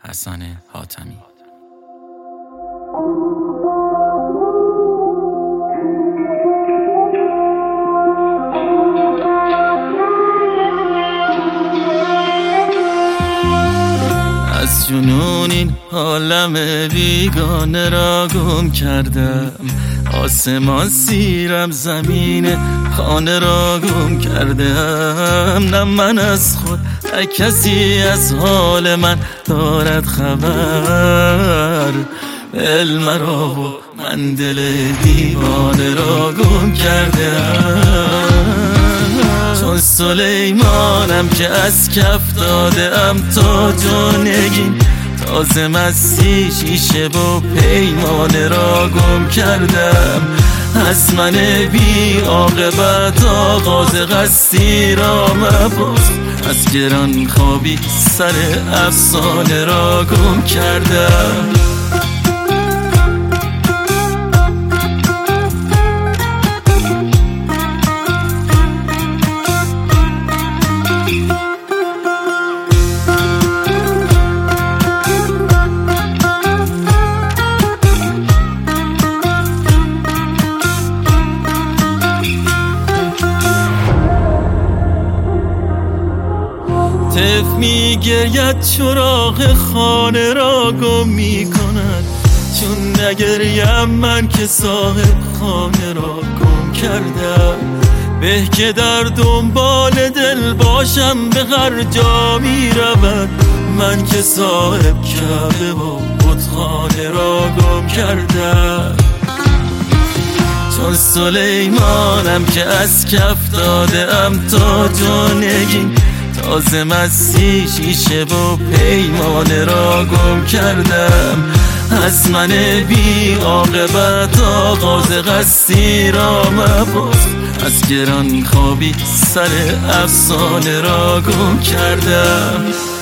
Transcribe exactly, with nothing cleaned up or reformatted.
حسن حاتمی. از جنون این عالم بیگانه را گم کردم، آسمان سیرم زمین خانه را گم کردم. نه من از خود نه کسی از حال من دارد خبر، علم را و من دل دیوانه را گم کردم. چون سلیمانم که از کف داده ام تاج و نگین، تازه مستی شیشه و پیمانه را گم کردم. از من بی عاقبت آغاز قصدی را مپرس، از گران خوابی سر افسانه را گم کردم. طفل می گرید چراغ خانه را گم می کند، چون نگریم من که صاحب خانه را گم کردم. به که در دنبال دل باشم به هر جا می رود، من که صاحب کعبه و بتخانه را گم کردم. چون سلیمانم که از کف داده ام تاج و نگین، تازه مستی شیشه و پیمانه را گم کردم. از من بی عاقبت آغاز قصدی را مپرس، از گران خوابی سر افسانه را گم کردم.